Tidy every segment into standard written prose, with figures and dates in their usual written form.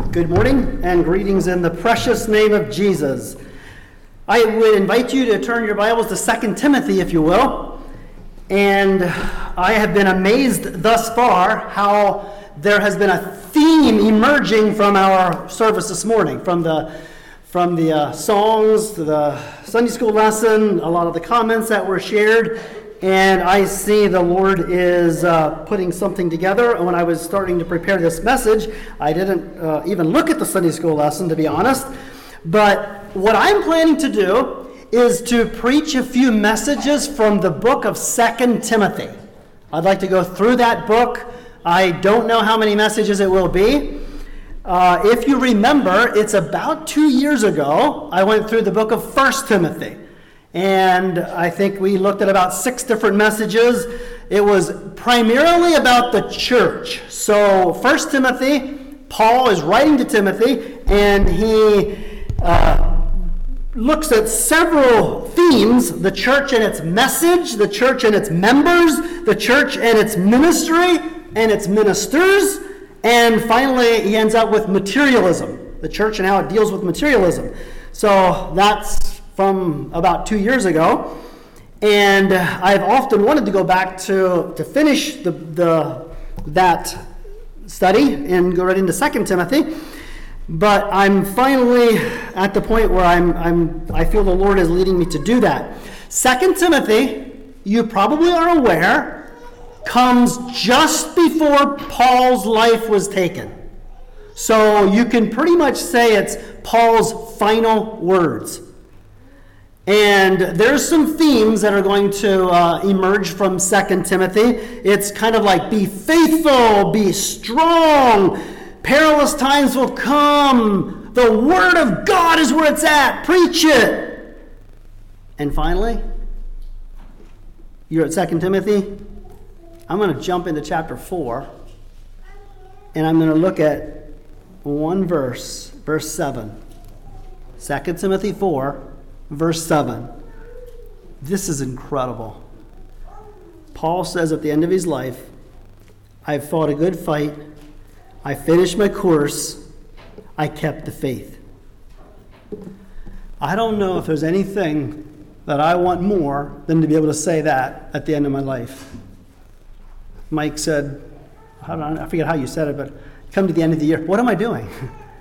Good morning and greetings in the precious name of Jesus. I would invite you to turn your Bibles to 2 Timothy, if you will. And I have been amazed thus far how there has been a theme emerging from our service this morning, from the songs to the Sunday school lesson, a lot of the comments that were shared. And I see the Lord is putting something together. When I was starting to prepare this message, I didn't even look at the Sunday school lesson, to be honest. But what I'm planning to do is to preach a few messages from the book of 2 Timothy. I'd like to go through that book. I don't know how many messages it will be. If you remember, it's about 2 years ago, I went through the book of 1 Timothy. And I think we looked at about 6 different messages. It was primarily about the church. So 1 Timothy, Paul is writing to Timothy, and he looks at several themes: the church and its message, the church and its members, the church and its ministry and its ministers, and finally he ends up with materialism, the church and how it deals with materialism. So that's from about 2 years ago, and I've often wanted to go back to finish that study and go right into 2 Timothy, but I'm finally at the point where I feel the Lord is leading me to do that. 2 Timothy, you probably are aware, comes just before Paul's life was taken. So you can pretty much say it's Paul's final words. And there's some themes that are going to emerge from 2 Timothy. It's kind of like, be faithful, be strong, perilous times will come, the Word of God is where it's at, preach it. And finally, you're at 2 Timothy. I'm going to jump into chapter 4, and I'm going to look at one verse, verse 7. 2 Timothy 4. Verse 7. This is incredible. Paul says at the end of his life, I've fought a good fight. I finished my course. I kept the faith. I don't know if there's anything that I want more than to be able to say that at the end of my life. Mike said, I forget how you said it, but come to the end of the year. What am I doing?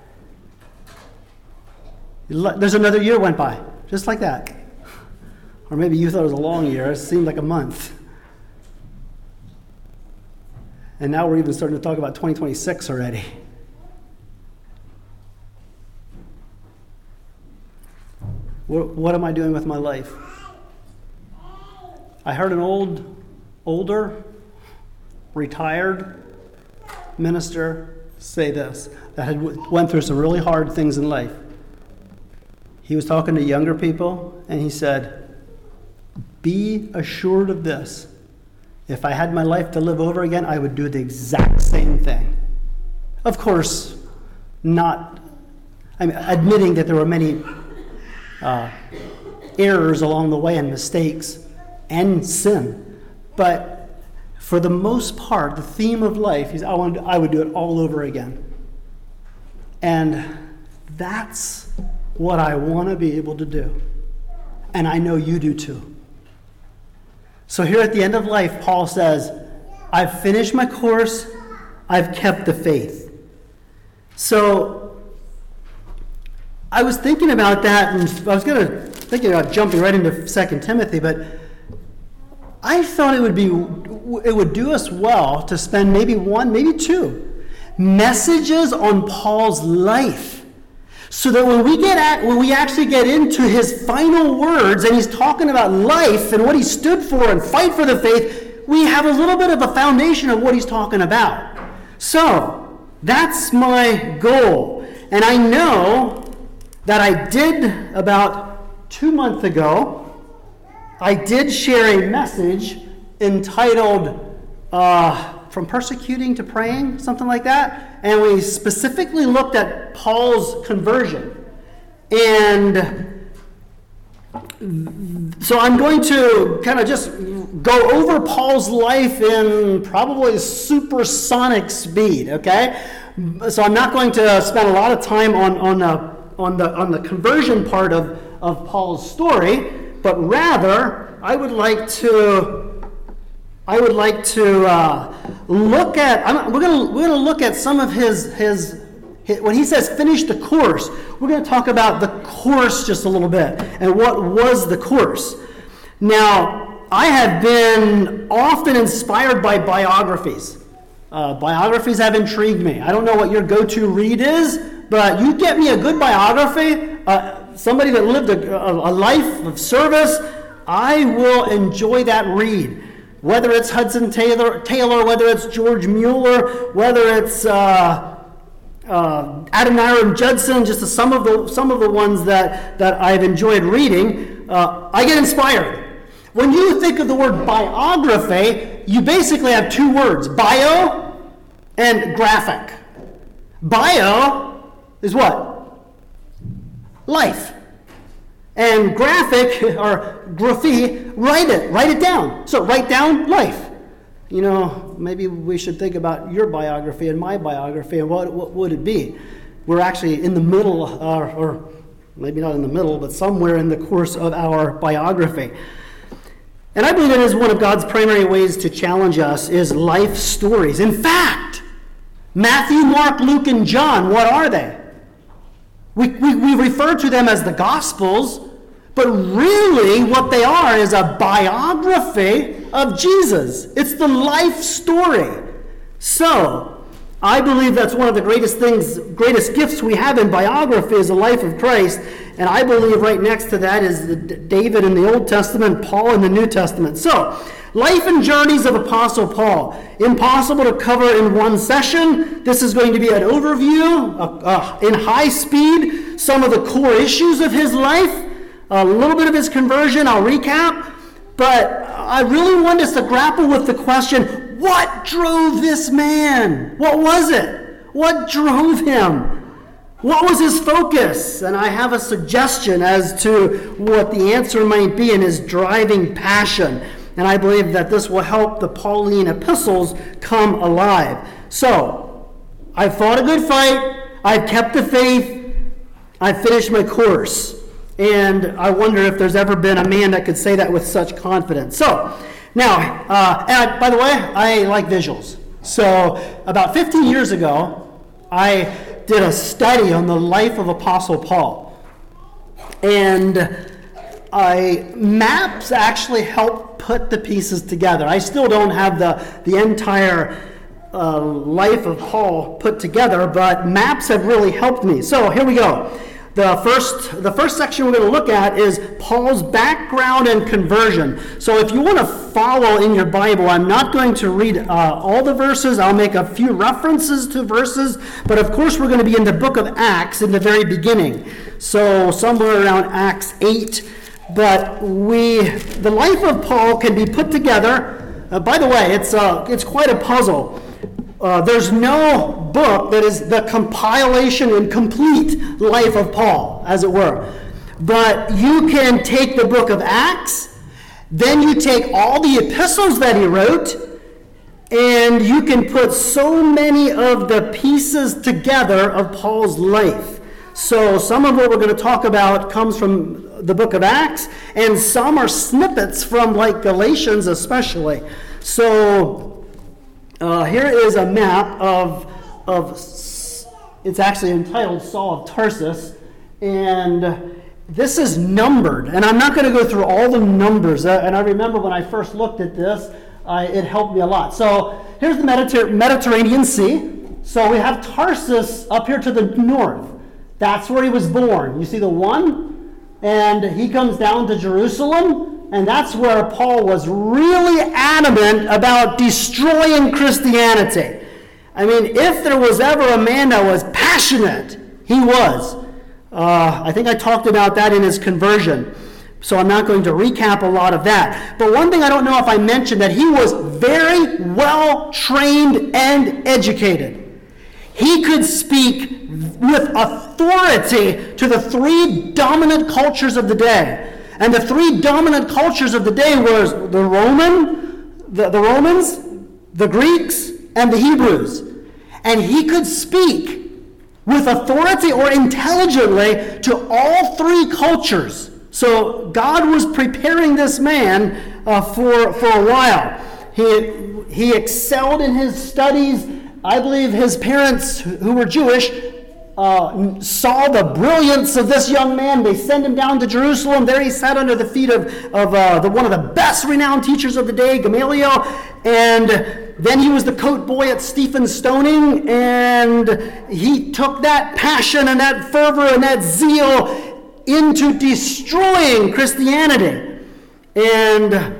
There's another year went by. Just like that. Or maybe you thought it was a long year. It seemed like a month. And now we're even starting to talk about 2026 already. What am I doing with my life? I heard an older, retired minister say this, that had went through some really hard things in life. He was talking to younger people, and he said, be assured of this. If I had my life to live over again, I would do the exact same thing. Of course, admitting that there were many errors along the way and mistakes and sin. But for the most part, the theme of life is I would do it all over again. And that's what I want to be able to do. And I know you do too. So here at the end of life, Paul says, I've finished my course, I've kept the faith. So I was thinking about that, and I was thinking about jumping right into 2 Timothy, but I thought it would do us well to spend maybe 1, maybe 2 messages on Paul's life. So that when we actually get into his final words and he's talking about life and what he stood for and fight for the faith, we have a little bit of a foundation of what he's talking about. So that's my goal. And I know that I did about 2 months ago, I did share a message entitled From Persecuting to Praying, something like that. And we specifically looked at Paul's conversion. And so I'm going to kind of just go over Paul's life in probably supersonic speed, okay? So I'm not going to spend a lot of time on the conversion part of Paul's story, but rather I would like to look at. We're going to look at some of his when he says finish the course. We're going to talk about the course just a little bit and what was the course. Now, I have been often inspired by biographies. Biographies have intrigued me. I don't know what your go-to read is, but you get me a good biography, somebody that lived a life of service, I will enjoy that read. Whether it's Hudson Taylor, whether it's George Mueller, whether it's Adoniram Judson, just some of the ones that I've enjoyed reading, I get inspired. When you think of the word biography, you basically have two words, bio and graphic. Bio is what? Life. And graphic, or graphy, write it down. So write down life. You know, maybe we should think about your biography and my biography, and what would it be? We're actually in the middle, or maybe not in the middle, but somewhere in the course of our biography. And I believe it is one of God's primary ways to challenge us is life stories. In fact, Matthew, Mark, Luke, and John, what are they? We refer to them as the Gospels, but really what they are is a biography of Jesus. It's the life story. So, I believe that's one of the greatest gifts we have in biography is the life of Christ. And I believe right next to that is David in the Old Testament, Paul in the New Testament. So, life and journeys of Apostle Paul. Impossible to cover in one session. This is going to be an overview in high speed, some of the core issues of his life, a little bit of his conversion, I'll recap. But I really want us to grapple with the question, what drove this man? What was it? What drove him? What was his focus? And I have a suggestion as to what the answer might be in his driving passion. And I believe that this will help the Pauline epistles come alive. So, I've fought a good fight. I've kept the faith. I've finished my course. And I wonder if there's ever been a man that could say that with such confidence. So, now, and by the way, I like visuals. So, about 15 years ago, I did a study on the life of Apostle Paul. And maps actually help put the pieces together. I still don't have the entire life of Paul put together, but maps have really helped me. So here we go. The first section we're going to look at is Paul's background and conversion. So if you want to follow in your Bible, I'm not going to read all the verses. I'll make a few references to verses. But of course, we're going to be in the book of Acts in the very beginning. So somewhere around Acts 8. But the life of Paul can be put together. By the way, it's quite a puzzle. There's no book that is the compilation and complete life of Paul, as it were. But you can take the book of Acts, then you take all the epistles that he wrote, and you can put so many of the pieces together of Paul's life. So some of what we're going to talk about comes from the book of Acts, and some are snippets from like Galatians especially. So here is a map of it's actually entitled Saul of Tarsus, and this is numbered, and I'm not going to go through all the numbers, and I remember when I first looked at this, it helped me a lot. So here's the Mediterranean Sea. So we have Tarsus up here to the north. That's where he was born. You see the one? And he comes down to Jerusalem. And that's where Paul was really adamant about destroying Christianity. I mean, if there was ever a man that was passionate, he was. I think I talked about that in his conversion. So I'm not going to recap a lot of that. But one thing I don't know if I mentioned, that he was very well trained and educated. He could speak with authority to the three dominant cultures of the day. And the three dominant cultures of the day were the Romans, the Greeks, and the Hebrews. and he could speak with authority or intelligently to all three cultures. So God was preparing this man for a while. He excelled in his studies. I believe his parents, who were Jewish, saw the brilliance of this young man. They sent him down to Jerusalem. There he sat under the feet of one of the best renowned teachers of the day, Gamaliel. And then he was the coat boy at Stephen's stoning. And he took that passion and that fervor and that zeal into destroying Christianity. And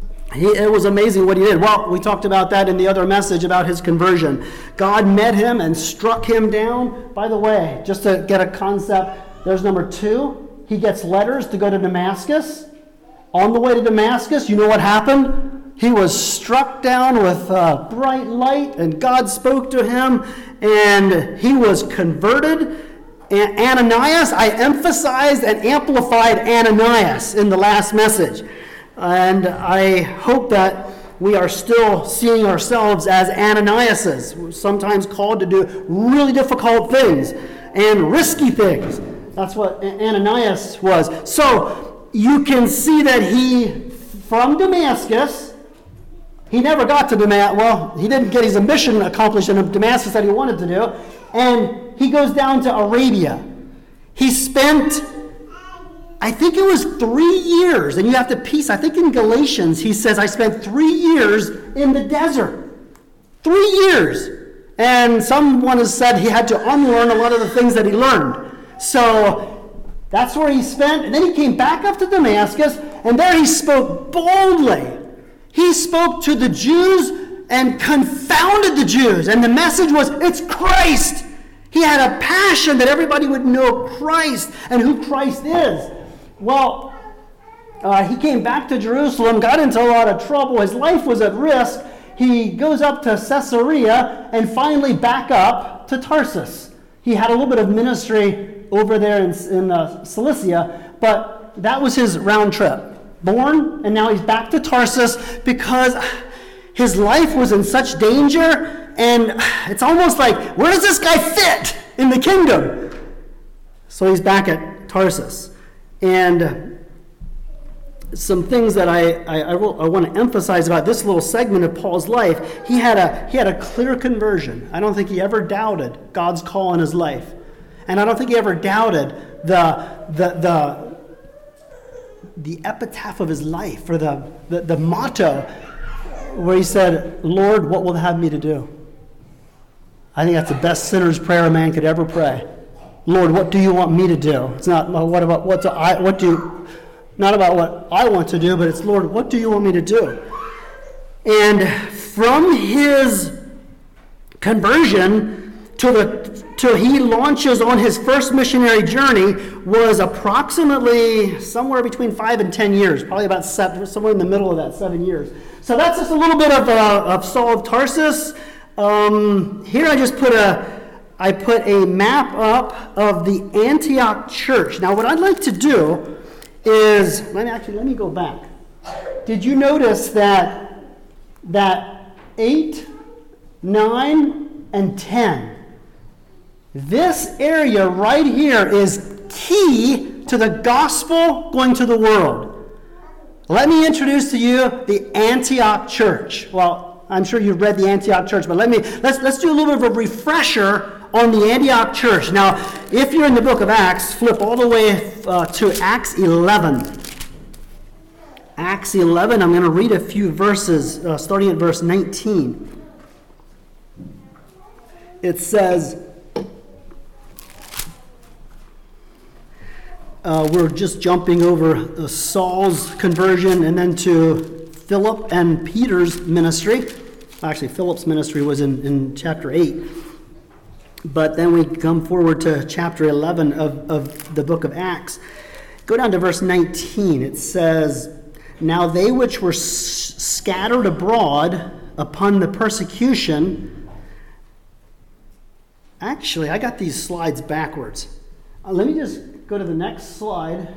it was amazing what he did. Well, we talked about that in the other message about his conversion. God met him and struck him down. By the way, just to get a concept, there's number 2. He gets letters to go to Damascus. On the way to Damascus, you know what happened? He was struck down with bright light, and God spoke to him, and he was converted. And Ananias, I emphasized and amplified Ananias in the last message. And I hope that we are still seeing ourselves as Ananiases. We're sometimes called to do really difficult things and risky things. That's what Ananias was. So you can see that he, from Damascus, he never got to Damascus. Well, he didn't get his mission accomplished in Damascus that he wanted to do. And he goes down to Arabia. He spent, I think it was 3 years, and you have to piece, I think in Galatians, he says, I spent 3 years in the desert. 3 years. And someone has said he had to unlearn a lot of the things that he learned. So that's where he spent. And then he came back up to Damascus, and there he spoke boldly. He spoke to the Jews and confounded the Jews. And the message was, it's Christ. He had a passion that everybody would know Christ and who Christ is. Well, he came back to Jerusalem, got into a lot of trouble. His life was at risk. He goes up to Caesarea and finally back up to Tarsus. He had a little bit of ministry over there in Cilicia, but that was his round trip. Born, and now he's back to Tarsus because his life was in such danger, and it's almost like, where does this guy fit in the kingdom? So he's back at Tarsus. And some things that I want to emphasize about this little segment of Paul's life, he had a clear conversion. I don't think he ever doubted God's call in his life. And I don't think he ever doubted the epitaph of his life, or the motto, where he said, Lord, what will you have me to do? I think that's the best sinner's prayer a man could ever pray. Lord, what do you want me to do? It's not not about what I want to do, but it's, Lord, what do you want me to do? And from his conversion till he launches on his first missionary journey was approximately somewhere between 5 and 10 years, probably about 7, somewhere in the middle of that 7 years. So that's just a little bit of Saul of Tarsus. Here I just put a map up of the Antioch church. Now what I'd like to do is, let me go back. Did you notice that 8, 9, and 10, this area right here is key to the gospel going to the world. Let me introduce to you the Antioch church. Well, I'm sure you've read the Antioch church, but let's do a little bit of a refresher on the Antioch church. Now, if you're in the book of Acts, flip all the way to Acts 11. Acts 11, I'm going to read a few verses, starting at verse 19. It says, we're just jumping over Saul's conversion and then to Philip and Peter's ministry. Actually, Philip's ministry was in chapter 8. But then we come forward to chapter 11 of the book of Acts. Go down to verse 19. It says, Now they which were scattered abroad upon the persecution... Actually, I got these slides backwards. Let me just go to the next slide.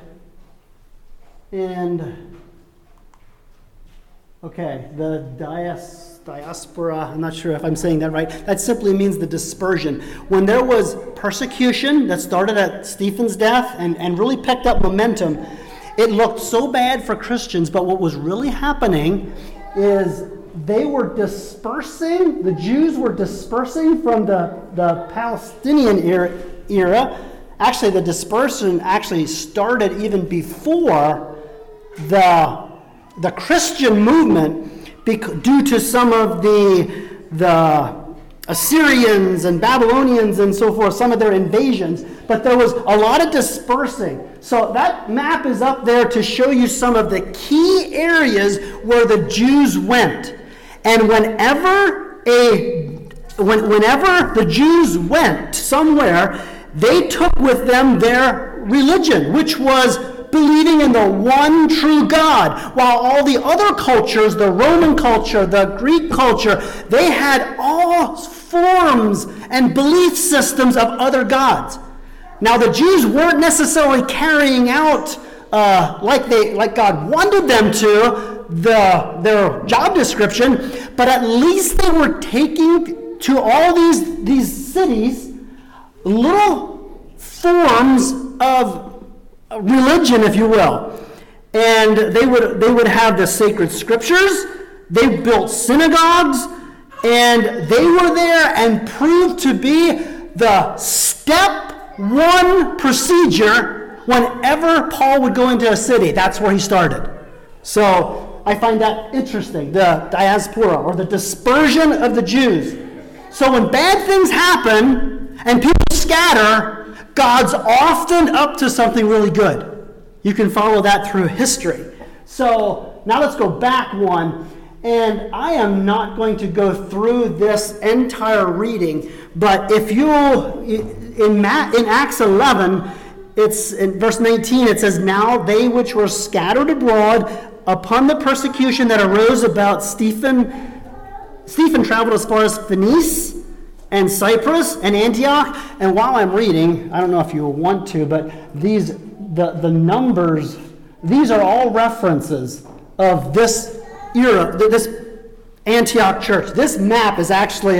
And, okay, the diaspora, I'm not sure if I'm saying that right. That simply means the dispersion. When there was persecution that started at Stephen's death and really picked up momentum, it looked so bad for Christians, but what was really happening is they were dispersing, the Jews were dispersing from the Palestinian era. Actually, the dispersion actually started even before the Christian movement due to some of the Assyrians and Babylonians and so forth, some of their invasions. But there was a lot of dispersing. So that map is up there to show you some of the key areas where the Jews went. And whenever the Jews went somewhere, they took with them their religion, which was believing in the one true God. While all the other cultures, the Roman culture, the Greek culture, they had all forms and belief systems of other gods. Now the Jews weren't necessarily carrying out like God wanted them to their job description, but at least they were taking to all these cities little forms of religion, if you will. And they would have the sacred scriptures. They built synagogues, and they were there and proved to be the step one procedure whenever Paul would go into a city. That's where he started. So I find that interesting, the diaspora, or the dispersion of the Jews. So when bad things happen and people scatter, God's often up to something really good. You can follow that through history. So now let's go back one. And I am not going to go through this entire reading, but if you, in Acts 11, it's in verse 19, it says, "Now they which were scattered abroad upon the persecution that arose about Stephen traveled as far as Phoenice and Cyprus and Antioch." And while I'm reading, I don't know if you want to, but the numbers, these are all references of this era, this Antioch church. This map is actually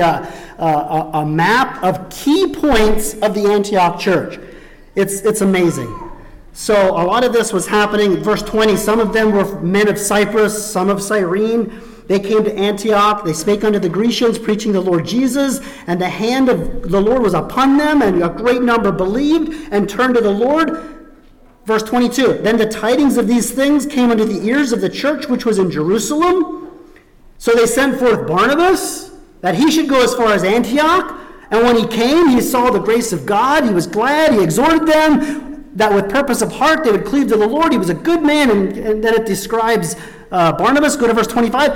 a map of key points of the Antioch church. It's amazing. So a lot of this was happening. Verse 20, some of them were men of Cyprus, some of Cyrene. They came to Antioch. They spake unto the Grecians, preaching the Lord Jesus, and the hand of the Lord was upon them, and a great number believed and turned to the Lord. Verse 22, then the tidings of these things came unto the ears of the church which was in Jerusalem. So they sent forth Barnabas, that he should go as far as Antioch. And when he came, he saw the grace of God. He was glad. He exhorted them that with purpose of heart they would cleave to the Lord. He was a good man. And then it describes Barnabas. Go to verse 25.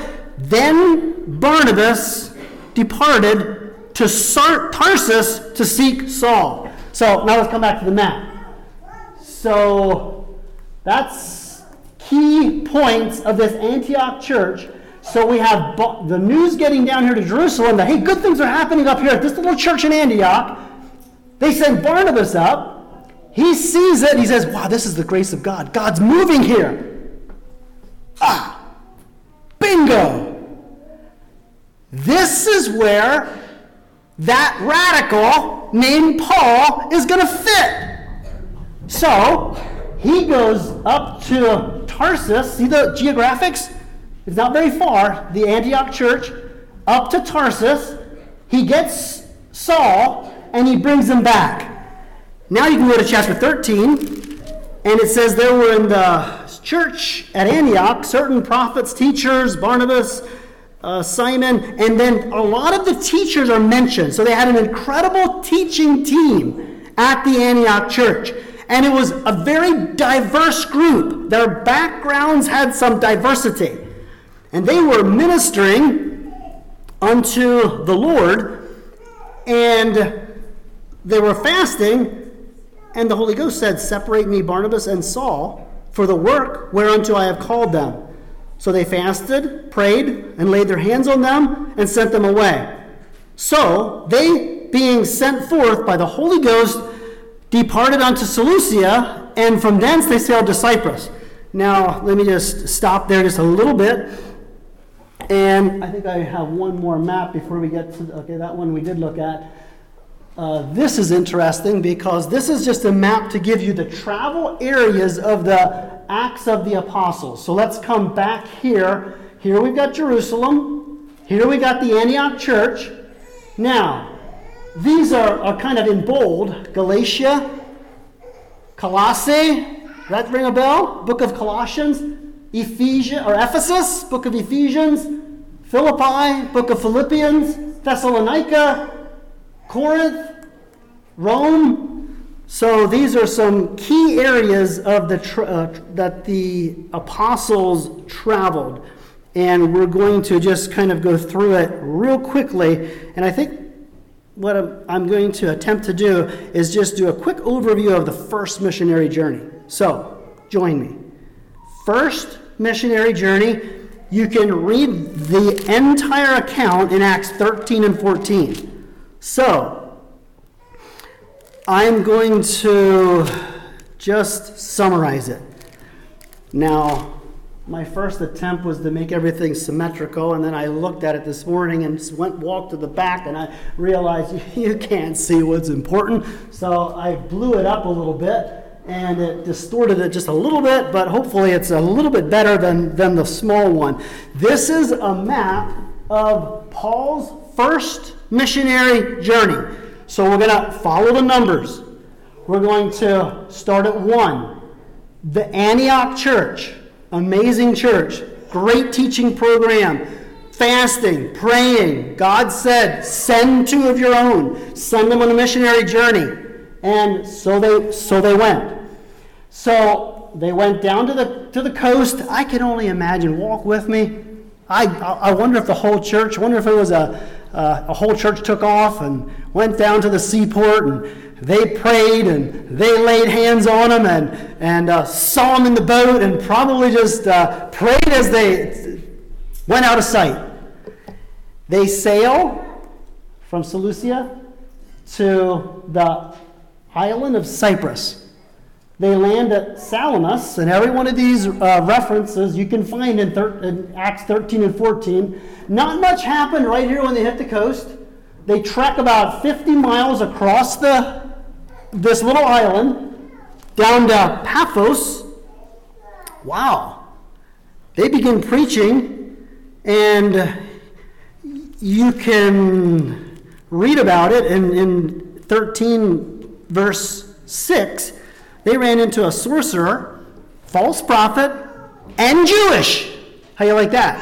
Then Barnabas departed to Tarsus to seek Saul. So now let's come back to the map. So that's key points of this Antioch church. So we have the news getting down here to Jerusalem that, hey, good things are happening up here at this little church in Antioch. They send Barnabas up. He sees it. He says, wow, this is the grace of God. God's moving here. Bingo. This is where that radical named Paul is going to fit. So he goes up to Tarsus. See the geographics? It's not very far. The Antioch church up to Tarsus. He gets Saul and he brings him back. Now you can go to chapter 13, and it says there were in the church at Antioch certain prophets, teachers, Barnabas, Simon, and then a lot of the teachers are mentioned. So they had an incredible teaching team at the Antioch church. And it was a very diverse group. Their backgrounds had some diversity. And they were ministering unto the Lord, and they were fasting, and the Holy Ghost said, separate me, Barnabas and Saul, for the work whereunto I have called them. So they fasted, prayed, and laid their hands on them, and sent them away. So they, being sent forth by the Holy Ghost, departed unto Seleucia, and from thence they sailed to Cyprus. Now, let me just stop there just a little bit. And I think I have one more map before we get to, that one we did look at. This is interesting because this is just a map to give you the travel areas of the Acts of the Apostles. So let's come back here. Here we've got Jerusalem. Here we got the Antioch church. Now, these are kind of in bold. Galatia, Colossae, does that ring a bell? Book of Colossians. Ephesus, book of Ephesians. Philippi, book of Philippians. Thessalonica, Corinth, Rome. So these are some key areas of that the apostles traveled. And we're going to just kind of go through it real quickly. And I think what I'm going to attempt to do is just do a quick overview of the first missionary journey. So, join me. First missionary journey, you can read the entire account in Acts 13 and 14. So, I'm going to just summarize it. Now, my first attempt was to make everything symmetrical, and then I looked at it this morning and walked to the back, and I realized you can't see what's important. So I blew it up a little bit, and it distorted it just a little bit, but hopefully it's a little bit better than the small one. This is a map of Paul's first missionary journey. So we're going to follow the numbers. We're going to start at 1. The Antioch church. Amazing church, great teaching program, fasting, praying. God said, send 2 of your own, send them on a missionary journey. And so they went. So they went down to the coast. I can only imagine, walk with me. I wonder if the whole church, I wonder if it was a whole church took off and went down to the seaport, and they prayed and they laid hands on them and saw them in the boat and probably just prayed as they went out of sight. They sail from Seleucia to the island of Cyprus. They land at Salamis, and every one of these references you can find in Acts 13 and 14. Not much happened right here when they hit the coast. They trek about 50 miles across this little island down to Paphos. Wow. They begin preaching, and you can read about it in 13 verse 6. They ran into a sorcerer, false prophet, and Jewish. How you like that?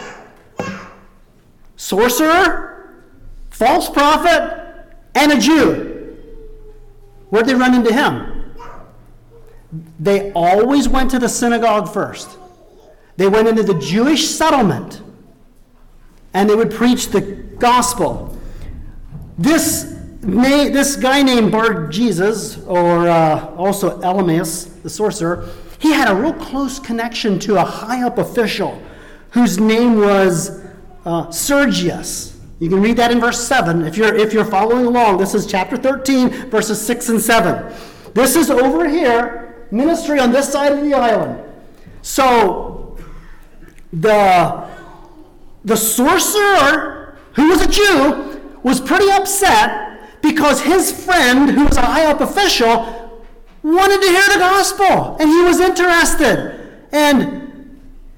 Sorcerer, false prophet, and a Jew. Where'd they run into him? They always went to the synagogue first. They went into the Jewish settlement, and they would preach the gospel. This guy named Bar-Jesus, or also Elymas, the sorcerer, he had a real close connection to a high-up official whose name was Sergius. You can read that in verse 7 if you're following along. This is chapter 13, verses 6 and 7. This is over here, ministry on this side of the island. So the sorcerer, who was a Jew, was pretty upset because his friend, who was a high-up official, wanted to hear the gospel, and he was interested. And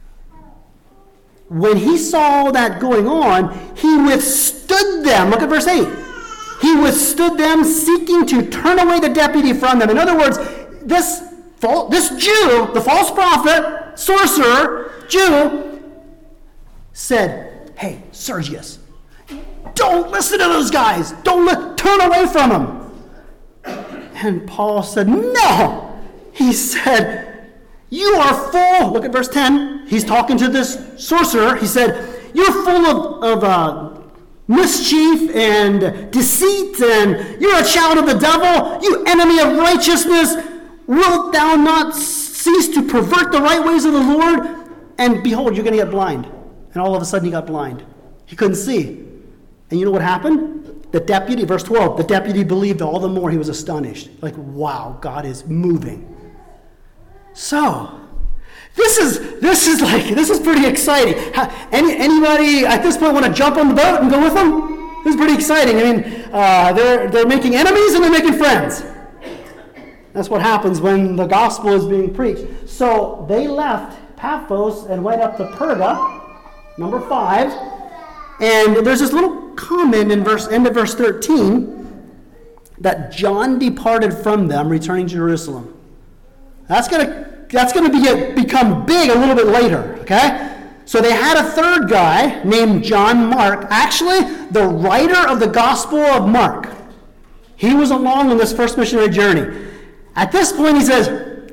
when he saw all that going on, he withstood them. Look at verse 8. He withstood them, seeking to turn away the deputy from them. In other words, this Jew, the false prophet, sorcerer, Jew, said, hey, Sergius, don't listen to those guys. Turn away from them. And Paul said, no. He said, you are full. Look at verse 10. He's talking to this sorcerer. He said, you're full of mischief and deceit, and you're a child of the devil, you enemy of righteousness. Wilt thou not cease to pervert the right ways of the Lord? And behold, you're going to get blind. And all of a sudden he got blind. He couldn't see. And you know what happened? The deputy, verse 12, the deputy believed all the more. He was astonished. Like, wow, God is moving. So, This is pretty exciting. Anybody at this point want to jump on the boat and go with them? This is pretty exciting. I mean, they're making enemies and they're making friends. That's what happens when the gospel is being preached. So they left Paphos and went up to Perga, number 5. And there's this little comment in end of verse 13 that John departed from them, returning to Jerusalem. That's going to become big a little bit later, okay? So they had a third guy named John Mark, actually the writer of the Gospel of Mark. He was along on this first missionary journey. At this point, he says,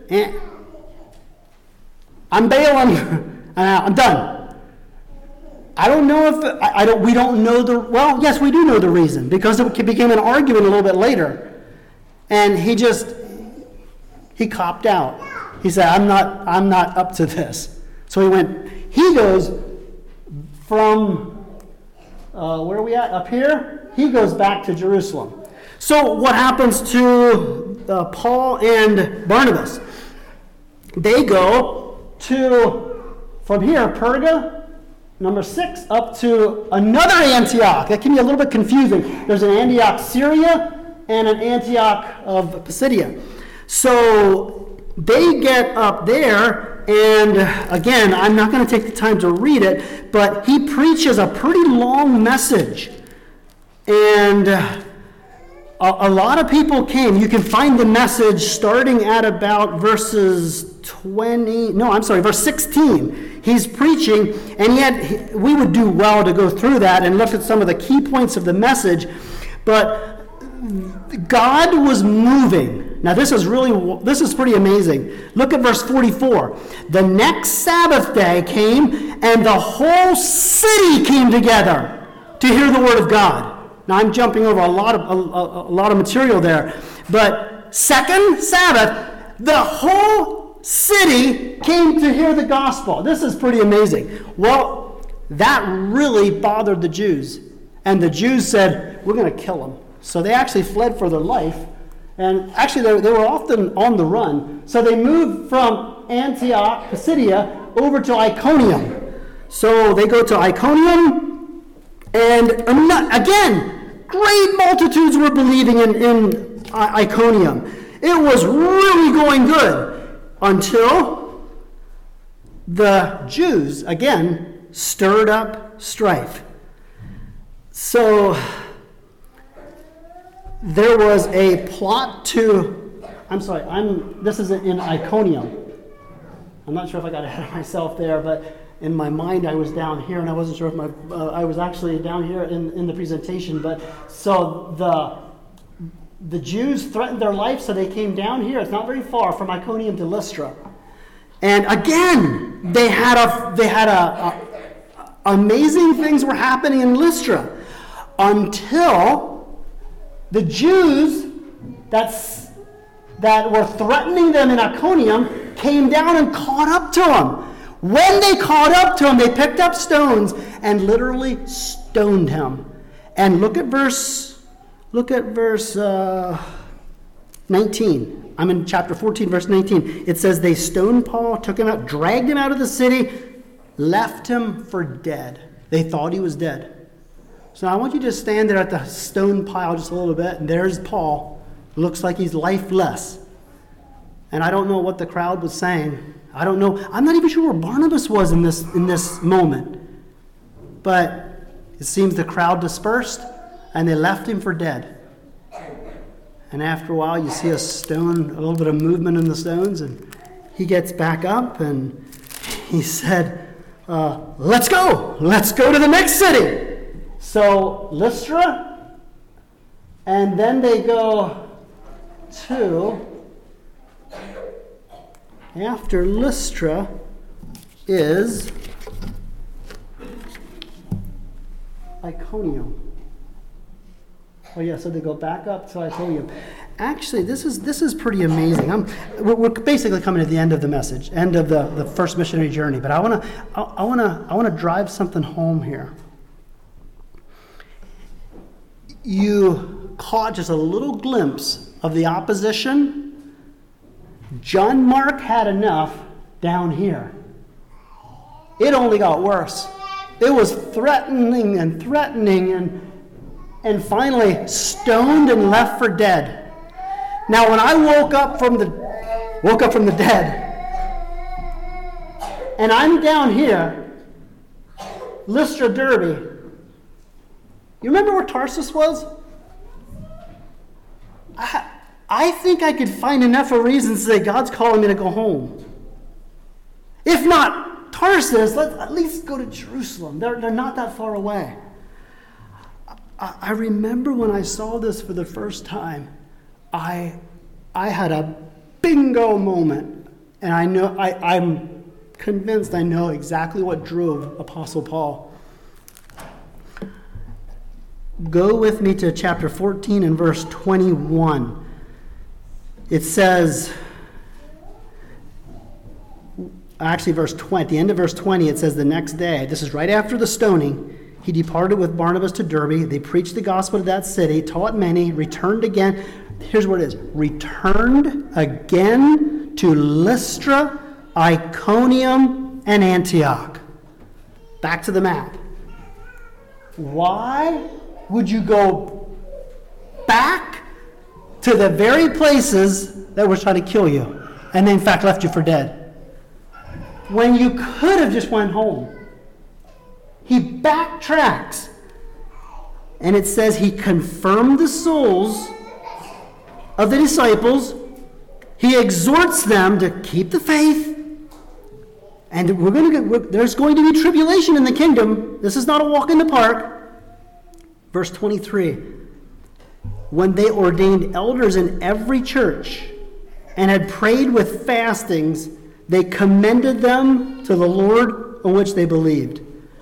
I'm bailing. I'm done. I don't know if we don't know yes, we do know the reason, because it became an argument a little bit later, and he copped out. He said, I'm not up to this. So he goes from where are we at? Up here. He goes back to Jerusalem. So what happens to Paul and Barnabas? They go from here, Perga, number 6, up to another Antioch. That can be a little bit confusing. There's an Antioch, Syria, and an Antioch of Pisidia. So they get up there, and again, I'm not going to take the time to read it, but he preaches a pretty long message. And a lot of people came. You can find the message starting at about verse 16. He's preaching, and yet we would do well to go through that and look at some of the key points of the message. But God was moving. Now this is pretty amazing. Look at verse 44. The next Sabbath day came, and the whole city came together to hear the word of God. Now I'm jumping over a lot of material there, but second Sabbath, the whole city came to hear the gospel. This is pretty amazing. Well, that really bothered the Jews, and the Jews said, we're going to kill him. So they actually fled for their life, and actually they were often on the run. So they moved from Antioch, Pisidia, over to Iconium. So they go to Iconium, and again, great multitudes were believing in Iconium. It was really going good until the Jews, again, stirred up strife. So there was a plot this is in Iconium. I'm not sure if I got ahead of myself there, but in my mind, I was down here, and I wasn't sure if I was actually down here in the presentation. But so the Jews threatened their life, so they came down here. It's not very far from Iconium to Lystra, and again they had amazing things were happening in Lystra until the Jews that were threatening them in Iconium came down and caught up to them. When they caught up to him, they picked up stones and literally stoned him. And look at verse 19. I'm in chapter 14, verse 19. It says they stoned Paul, took him out, dragged him out of the city, left him for dead. They thought he was dead. So I want you to stand there at the stone pile just a little bit, and there's Paul. Looks like he's lifeless. And I don't know what the crowd was saying. I don't know. I'm not even sure where Barnabas was in this moment. But it seems the crowd dispersed, and they left him for dead. And after a while, you see a little bit of movement in the stones, and he gets back up, and he said, let's go. Let's go to the next city. So Lystra, and then they go to... After Lystra is Iconium. Oh yeah, so they go back up to Iconium. Actually, this is pretty amazing. We're basically coming to the end of the message, end of the first missionary journey. But I want to drive something home here. You caught just a little glimpse of the opposition. John Mark had enough down here. It only got worse. It was threatening and finally stoned and left for dead. Now, when I woke up from the dead, and I'm down here, Lystra, Derbe. You remember where Tarsus was? I think I could find enough of reasons to say God's calling me to go home. If not Tarsus, let's at least go to Jerusalem. They're not that far away. I remember when I saw this for the first time, I had a bingo moment, and I'm convinced I know exactly what drove Apostle Paul. Go with me to chapter 14 and verse 21. It says, actually verse 20, at the end of verse 20, it says the next day, this is right after the stoning, he departed with Barnabas to Derbe. They preached the gospel to that city, taught many, returned again. Here's what it is. Returned again to Lystra, Iconium, and Antioch. Back to the map. Why would you go back to the very places that were trying to kill you and they in fact left you for dead, when you could have just went home? He backtracks, and it says he confirmed the souls of the disciples. He exhorts them to keep the faith, and there's going to be tribulation in the kingdom. This is not a walk in the park. Verse 23, when they ordained elders in every church and had prayed with fastings, they commended them to the Lord on which they believed.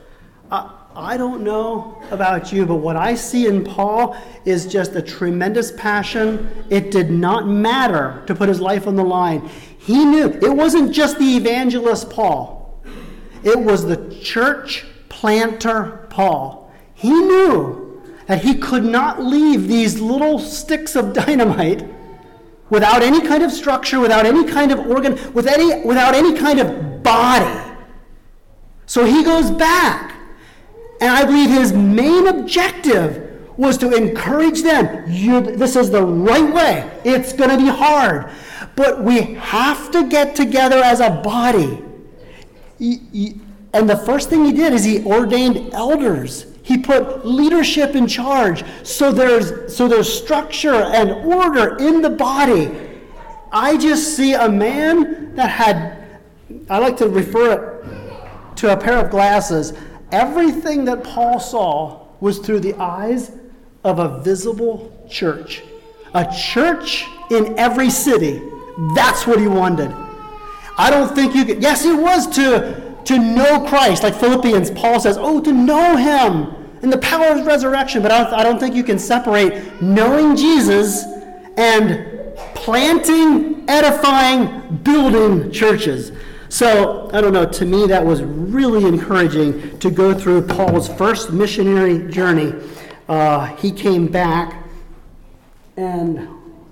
I don't know about you, but what I see in Paul is just a tremendous passion. It did not matter to put his life on the line. He knew it wasn't just the evangelist Paul. It was the church planter Paul. He knew that he could not leave these little sticks of dynamite without any kind of structure, without any kind of organ, without any kind of body. So he goes back. And I believe his main objective was to encourage them. This is the right way. It's going to be hard. But we have to get together as a body. And the first thing he did is he ordained elders. He put leadership in charge. So there's structure and order in the body. I just see a man that had, I like to refer it to a pair of glasses. Everything that Paul saw was through the eyes of a visible church. A church in every city. That's what he wanted. I don't think you could, yes, it was to know Christ. Like Philippians, Paul says, to know him and the power of his resurrection. But I don't think you can separate knowing Jesus and planting, edifying, building churches. So, I don't know, to me that was really encouraging to go through Paul's first missionary journey. He came back and,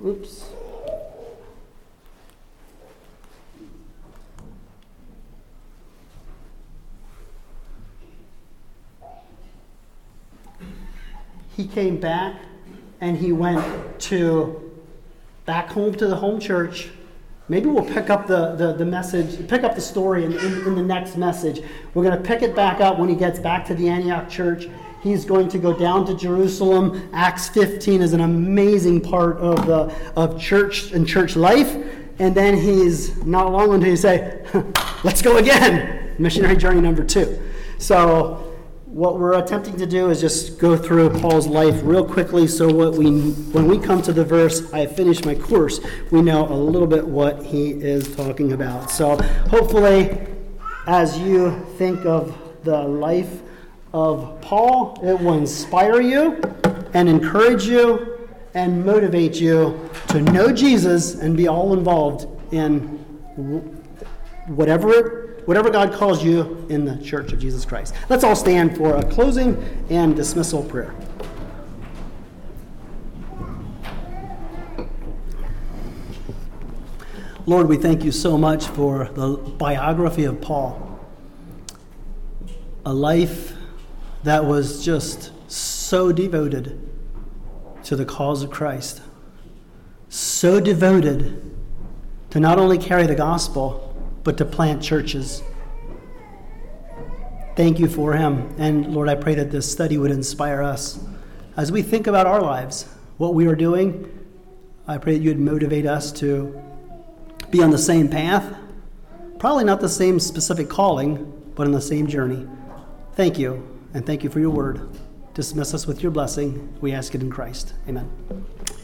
he came back and he went back home to the home church. Maybe we'll pick up the message, pick up the story in the next message. We're going to pick it back up when he gets back to the Antioch church. He's going to go down to Jerusalem. Acts 15 is an amazing part of church and church life. And then he's not long until he say, let's go again. Missionary journey number 2. So what we're attempting to do is just go through Paul's life real quickly, so when we come to the verse, I finished my course, we know a little bit what he is talking about. So hopefully, as you think of the life of Paul, it will inspire you and encourage you and motivate you to know Jesus and be all involved in whatever God calls you in the Church of Jesus Christ. Let's all stand for a closing and dismissal prayer. Lord, we thank you so much for the biography of Paul. A life that was just so devoted to the cause of Christ. So devoted to not only carry the gospel, but to plant churches. Thank you for him. And Lord, I pray that this study would inspire us. As we think about our lives, what we are doing, I pray that you would motivate us to be on the same path. Probably not the same specific calling, but on the same journey. Thank you, and thank you for your word. Dismiss us with your blessing. We ask it in Christ. Amen.